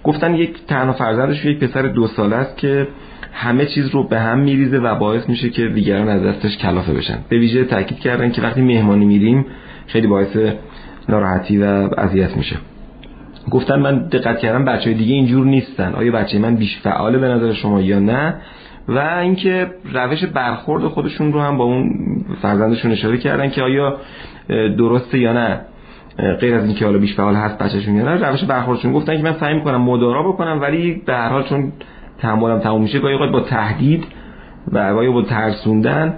گفتن یک تنها فرزندش یک پسر 2 ساله است که همه چیز رو به هم میریزه و باعث میشه که دیگران از دستش کلافه بشن. به ویژه تاکید کردن که وقتی مهمانی میریم خیلی باعث ناراحتی و اذیت میشه. گفتن من دقت کردم بچهای دیگه اینجور نیستن، آیا بچه من بیش فعاله به نظر شما یا نه؟ و اینکه روش برخورد خودشون رو هم با اون فرزندشون اشاره کردن که آیا درسته یا نه، غیر از اینکه حالا بیش فعال هست بچه‌شون یا نه، روش برخوردشون. گفتن که من سعی می‌کنم مدارا بکنم ولی به هر حال چون تحملم تموم میشه گاهی اوقات با تهدید و گاهی با ترسوندن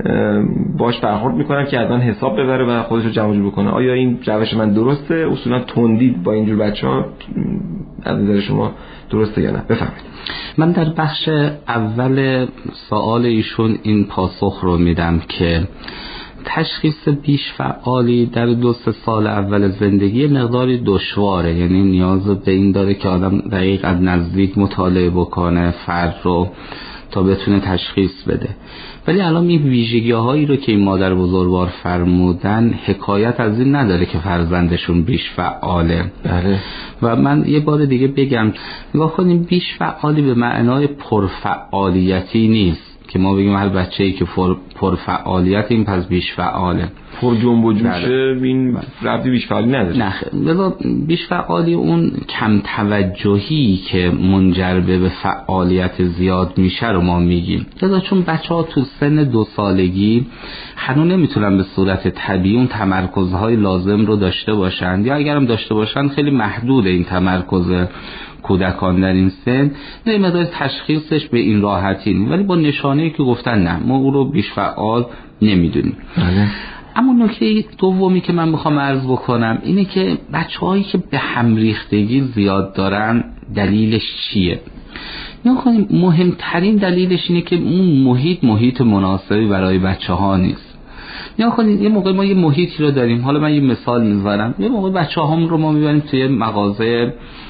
باش برخورد میکنم که از من حساب ببره و خودش رو جمع جور بکنه. آیا این روش من درسته؟ اصولا تندی با اینجور بچه‌ها از نظر شما درسته یا نه؟ بفرمایید. من در بخش اول سوال ایشون این پاسخ رو میدم که تشخیص بیش فعالی در 2-3 سال اول زندگی مقداری دشواره، یعنی نیاز به این داره که آدم دقیق از نزدیک مطالعه بکنه فرد رو تا بتونه تشخیص بده. ولی الان این ویژگی‌هایی رو که این مادر بزرگوار فرمودن حکایت از این نداره که فرزندشون بیش فعاله. بله. و من یه بار دیگه بگم نگاه کنیم، بیش فعالی به معنای پرفعالیتی نیست که ما بگیم هر بچه‌ای که پرفعالیت این پس بیش فعاله. پر جنب و جوشه این ربطی بیش فعالی نداره. نه، لذا بیش فعالی اون کم توجهی که منجر به فعالیت زیاد میشه رو ما میگیم. لذا چون بچه‌ها تو سن 2 سالگی هنوز نمیتونن به صورت طبیعی اون تمرکزهای لازم رو داشته باشن، یا اگرم داشته باشن خیلی محدود این تمرکز کودکان در این سن، نه مقدار تشخیصش به این راحتی نیست، ولی با نشانه‌ای که گفتن نه ما او رو بیش فعال نمیدونیم. اما نکته دومی که من میخوام عرض بکنم اینه که بچه‌هایی که به هم ریختگی زیاد دارن دلیلش چیه؟ نکنیم مهمترین دلیلش اینه که اون محیط مناسبی برای بچه‌ها نیست. یا کنید یه موقع ما یه محیطی رو داریم، حالا من یه مثال میذارم، یه موقع بچه‌هام رو ما میبریم توی مغازه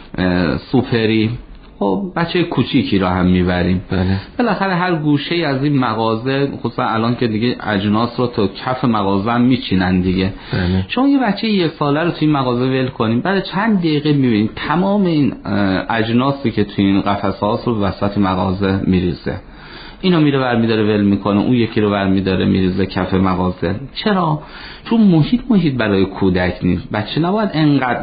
سوپری، خب بچه کوچیکی رو هم میبریم، بالاخره هر گوشه از این مغازه، خصوصا الان که دیگه اجناس رو تو کف مغازه هم میچینن دیگه، چون یه بچه 1 ساله رو توی مغازه ول کنیم بعد چند دقیقه میبینیم تمام این اجناسی که توی این قفس‌ها رو وسط مغازه میریزه، اینو میره برمیداره ول میکنه، اون یکی رو برمیداره میریزه کف مغازه. چرا؟ چون محیط برای کودک نیست. بچه نباید انقدر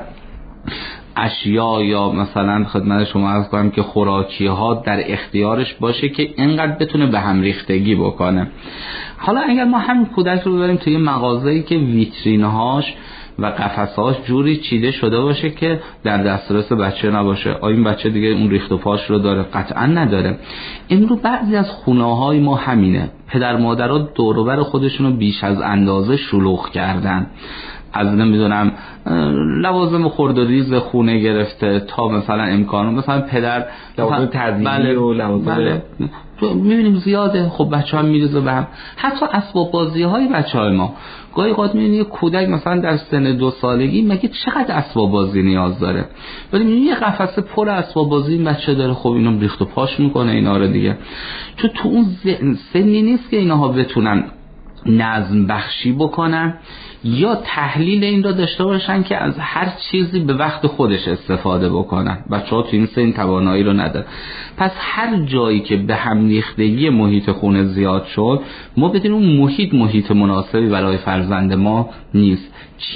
اشیا یا مثلا خدمت شما عرض کنم که خوراکی ها در اختیارش باشه که اینقدر بتونه به هم ریختگی بکنه. حالا اگر ما همین کودک رو ببریم توی مغازه‌ای که ویترین‌هاش و قفسه‌هاش جوری چیده شده باشه که در دسترس بچه نباشه، آیا این بچه دیگه اون ریخت و پاش رو داره؟ قطعا نداره. امروز بعضی از خونه‌های ما همینه، پدر مادرها دور و بر خودشون رو بیش از اندازه شلوغ کردن، از نمیدونم لوازم خرد و ریز خونه گرفته تا مثلا امکانو، مثلا پدر لوازم تزیینی و لوازم میبینیم زیاده، خب بچه ها میریزه به هم. حتی اسباب بازی های بچه های ما گاهی اوقات میبینی یه کودک مثلا در سن 2 سالگی مگه چقدر اسباب بازی نیاز داره، ولی میبینی یه قفسه پر اسباب بازی این بچه داره، خب اینو ریخت و پاش میکنه اینا رو دیگه، چون تو اون سنی نیست که اینها بتونن نظم بخشی بکنن یا تحلیل این را داشته باشن که از هر چیزی به وقت خودش استفاده بکنن. بچه‌ها تو این سن توانایی رو نداره. پس هر جایی که به هم ریختگی محیط خونه زیاد شد، ما بدونیم اون محیط مناسبی برای فرزند ما نیست.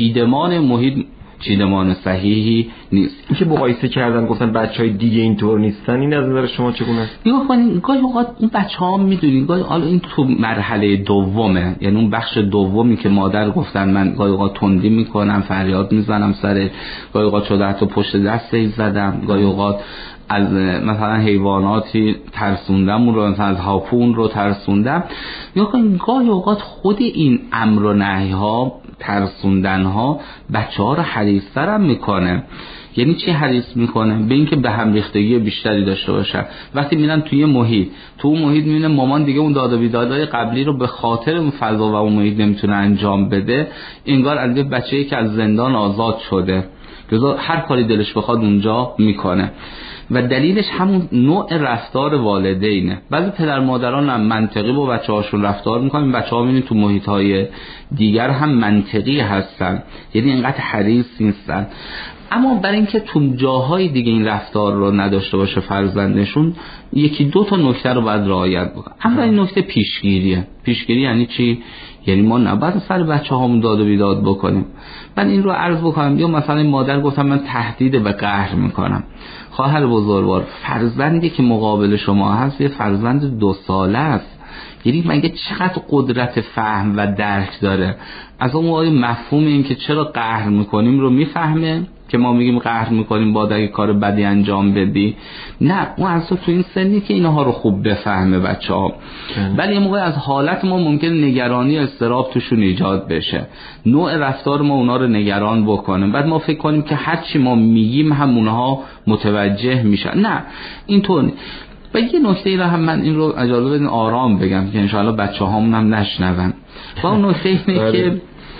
چیدمان صحیحی نیست. این که مقایسه کردن گفتن بچهای دیگه اینطور نیستن، این از نظر شما چگونه است؟ نگاه کنید گاهی اوقات اون بچه‌ها میدونید گاهی حالا این تو مرحله دومه، یعنی اون بخش دومی که مادر گفتن من گاهی اوقات تندی میکنم، فریاد میزنم سر، گاهی اوقات شده حتی پشت دستش زدم، گاهی اوقات از مثلا حیواناتی ترسوندم، اون رو مثلا از هاپون رو ترسوندم. یا گاهی اوقات خود این امر و نهی ها، ترسوندن ها بچه‌ها رو حریص‌تر هم میکنه. یعنی چی حریص میکنه؟ به اینکه به هم ریختگی بیشتری داشته باشن. وقتی میرن توی محیط، تو اون محیط میبینه مامان دیگه اون داد و بیدادهای قبلی رو به خاطر اون فضا و اون محیط نمیتونه انجام بده، انگار از یه بچه‌ای که از زندان آزاد شده، لذا هر کاری دلش بخواد اونجا میکنه. و دلیلش همون نوع رفتار والدینه. بعضی پدر مادران هم منطقی با بچه‌هاشون رفتار میکنن، بچه‌ها میبینید تو محیط‌های دیگر هم منطقی هستن، یعنی اینقدر حریص نیستن. اما برای اینکه تو جاهای دیگه این رفتار رو نداشته باشه فرزندشون، یکی دو تا نکته رو باید رعایت بکنن. اما این نکته پیشگیریه. پیشگیری یعنی چی؟ یعنی ما نباید سر بچه‌هامون داد و بیداد بکنیم. من این رو عرض بکنم، یا مثلا مادر گفتم من تهدید به قهر میکنم. خواهر بزرگوار، فرزندی که مقابل شما هست یه فرزند 2 ساله است، یعنی مگه چقدر قدرت فهم و درک داره؟ از اون موقع مفهوم این که چرا قهر میکنیم رو میفهمه، که ما میگیم قهر میکنیم باید اگه کار بدی انجام بدی. نه، اون اصلا تو این سنی که اینها رو خوب بفهمه بچه‌ها. ولی یه موقع از حالت ما ممکن نگرانی اضطراب توشون ایجاد بشه، نوع رفتار ما اونا رو نگران بکنه، بعد ما فکر کنیم که هر چی ما میگیم هم اونها متوجه میشن. نه، اینطور. و یه نکته ای رو هم من این رو اجازه بدین آرام بگم که انشاءالله بچه‌هامون هم نشنون. و اون نکته اینه که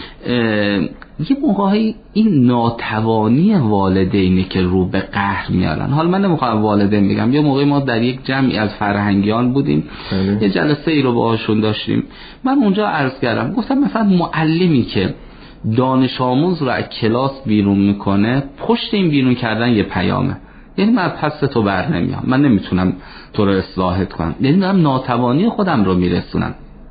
یه موقعی این ناتوانی والدینه که رو به قهر میارن. حالا من نمیخوام والدین بگم، یه موقعی ما در یک جمعی از فرهنگیان بودیم، یه جلسه ای رو باهاشون داشتیم، من اونجا عرض کردم، گفتم مثلا معلمی که دانش آموز رو از کلاس بیرون میکنه، پشت این بیرون کردن یه پیامه، یعنی من پس تو بر نمیام، من نمیتونم تو رو اصلاحت کنم، یعنی دارم ناتوانی خودم رو میرسونم.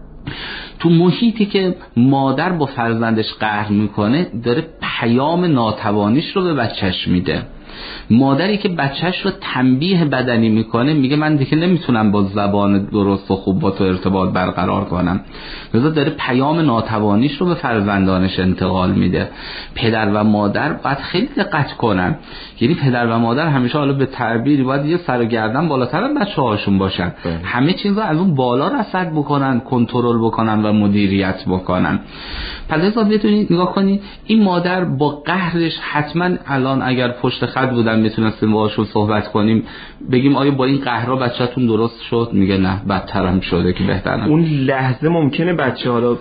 تو محیطی که مادر با فرزندش قهر میکنه، داره پیام ناتوانیش رو به بچهش میده. مادری که بچهش رو تنبیه بدنی میکنه، میگه من دیگه نمیتونم با زبان درست و خوب با تو ارتباط برقرار کنم، لذا داره پیام ناتوانیش رو به فرزندانش انتقال میده. پدر و مادر باید خیلی دقت کنن، یعنی پدر و مادر همیشه حالا به تعبیری باید یه سر و گردن بالاتر از بچه‌هاشون باشن، همه چیز رو از اون بالا رصد بکنن، کنترل بکنن و مدیریت بکنن. پس لذا بتونید نگاه کنید، این مادر با قهرش حتما الان اگر پشت خط بودن میتونستیم باهاشون صحبت کنیم، بگیم آیا با این قهرها بچه‌تون درست شد؟ میگه نه، بدتر هم شده که بهتر نشد. اون لحظه ممکنه بچه حالا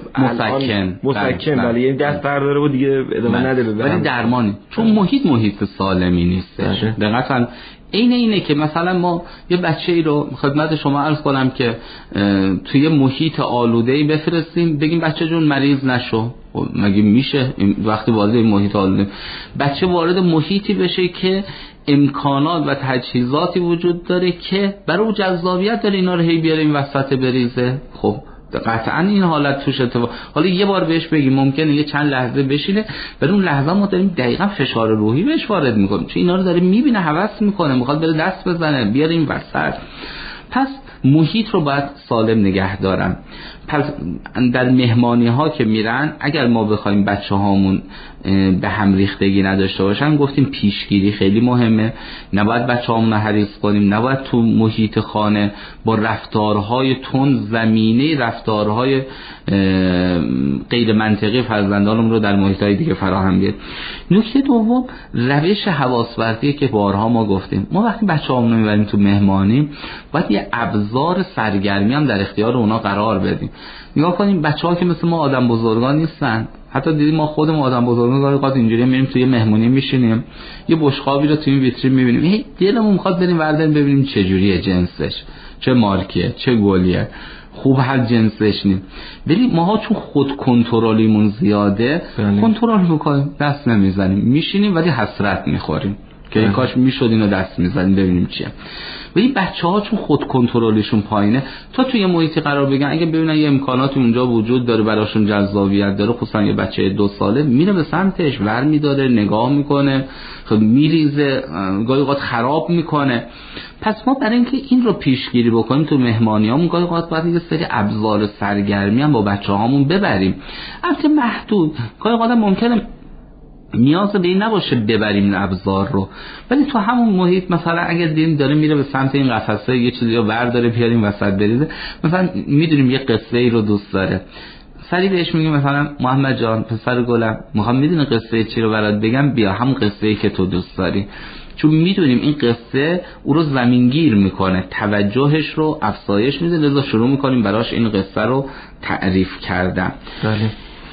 مسکن ولی یه دست برداره و دیگه ادامه نده، ولی درمانی، چون محیط سالمی نیست. دقیقاً اینه که مثلا ما یه بچه‌ای رو خدمت شما عرض کنم که توی محیط آلوده‌ای بفرستیم، بگیم بچه جون مریض نشو، مگه میشه؟ وقتی وارد این محیط آلوده بچه وارد محیطی بشه که امکانات و تجهیزاتی وجود داره که برای جذابیت داره اینا رو هی بیاره این وسط بریزه، خب قطعا این حالت توش اتفاق. حالا یه بار بهش بگیم ممکنه یه چند لحظه بشینه، ولی اون لحظه ما داریم دقیقاً فشار روحی بهش وارد میکنیم، چون اینا رو داره میبینه، هوس میکنه، میخواد بره دست بزنه، بیاره این وسط. پس محیط رو باید سالم نگه دارم. پس در مهمانی ها که میرن، اگر ما بخوایم بچه هامون به هم ریختگی نداشته باشن، گفتیم پیشگیری خیلی مهمه، نباید بچه هامون رو حریص کنیم، نباید تو محیط خانه با رفتارهای تند زمینه رفتارهای غیر منطقی فرزندانمون رو در محیط های دیگه فراهم بیاریم. نکته دوم، روش حواس‌ورزی که بارها ما گفتیم، ما وقتی بچه هامون رو میبریم تو مهمانی، باید یه ابزار سرگرمی هم در اختیار اونا قرار بدیم. نگاه کنیم بچه‌ها که مثل ما آدم بزرگان نیستن، حتی دیدیم ما خودمون آدم بزرگان گاهی اوقات اینجوری میریم توی مهمونی میشینیم، یه بشقابی رو توی این ویترین میبینیم، هی دلمون میخواد بریم وردن ببینیم چه جوریه، جنسش چه مارکیه، چه گلیه، خوب هر جنسش نیم. ولی ماها چون خود کنترلیمون زیاده، کنترل میکنیم، دست نمیزنیم، میشینیم ولی حسرت میخوریم که این کاش میشد اینو دست میزنیم ببینیم چیه. ولی بچه‌ها چون خود کنترلشون پایینه، تا توی محیطی قرار بگیرن، اگه ببینن یه امکاناتی اونجا وجود داره براشون جذابیت داره، خصوصا یه بچه 2 ساله، میره به سمتش، ور میداره، نگاه میکنه، خب میریزه، گاهی اوقات خراب میکنه. پس ما برای اینکه این رو پیشگیری بکنیم تو مهمانیامون، گاهی اوقات باید یه سری ابزار سرگرمی هم با بچه‌هامون ببریم، البته محدود. گاهی اوقات ممکنه نیاز به این نباشه ببریم این ابزار رو، ولی تو همون محیط مثلا اگر دیدیم داره میره به سمت این قفسه، یه چیزی رو برداره بیاریم وسط بریزه، مثلا میدونیم یه قصه ای رو دوست داره، سری بهش میگیم مثلا محمد جان پسر گلم، میخوام میدونی قصه چی رو برات بگم، بیا همون قصه ای که تو دوست داری، چون میدونیم این قصه او رو زمینگیر میکنه، توجهش رو افزایش میده، لذا شروع میکنیم براش این قصه رو تعریف کردن. بله.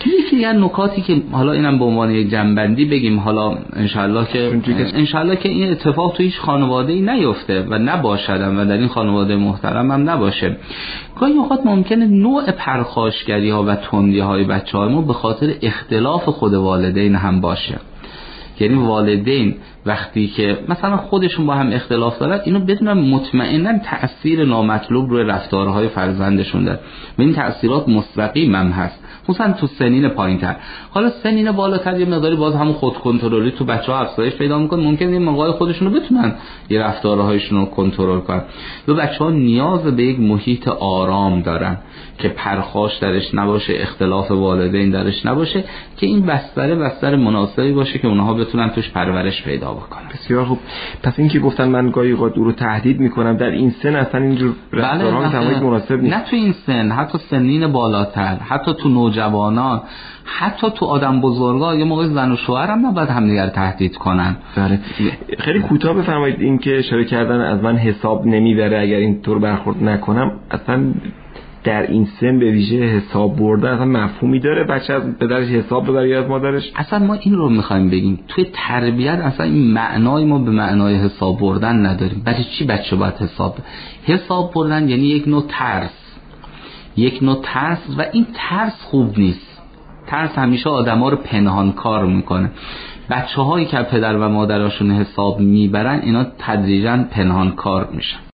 یکی از نکاتی که حالا اینم به عنوان یک جنبندی بگیم، حالا انشالله که این اتفاق تو هیچ خانواده‌ای نیفته و نباشد و در این خانواده محترم هم نباشه. گاهی اوقات ممکنه نوع پرخاشگری ها و تندی های بچه‌های ما به خاطر اختلاف خود والدین هم باشه. یعنی والدین وقتی که مثلا خودشون با هم اختلاف دارن، اینو بدونن مطمئنا تأثیر نامطلوب روی رفتارهای فرزندشون داره و این تأثیرات مستقیم هم هست، خصوصا تو سنین پایین‌تر. حالا سنین بالاتر یه مقداری باز همون خود کنترلی تو بچه‌ها افزایش پیدا می‌کنه، ممکنه این موقعی خودشون رو بتونن یه رفتارهایشون رو کنترل کنن. و بچه‌ها نیاز به یک محیط آرام دارن که پرخاش درش نباشه، اختلاف والدین درش نباشه، که این بستر مناسبی باشه که اونها بتونن توش پرورش پیدا بکنن. بسیار خوب. پس این که گفتن من گاهی اوقات او رو تهدید میکنم، در این سن اصلا اینجور رفتارها تمام مناسب نیست. نه تو این سن، حتی سنین بالاتر، حتی تو نوجوانان، حتی تو آدم بزرگا، یه موقع زن و شوهر هم نباید همدیگر تهدید کنن. بله. خیلی کوتاه بفرمایید، این که اشاره کردن از من حساب نمیبره اگر اینطور برخورد نکنم، اصلا در این سن به ویژه حساب بردن اصلا مفهومی داره؟ بچه از پدرش حساب ببره یا از مادرش؟ اصلا ما این رو میخوایم بگیم توی تربیت اصلا این معنای ما به معنای حساب بردن نداریم. برای چی بچه باید حساب بردن؟ یعنی یک نوع ترس و این ترس خوب نیست. ترس همیشه آدما رو پنهان کار میکنه. بچه‌هایی که پدر و مادرشون حساب میبرن اینا تدریجاً پنهان کار میشن.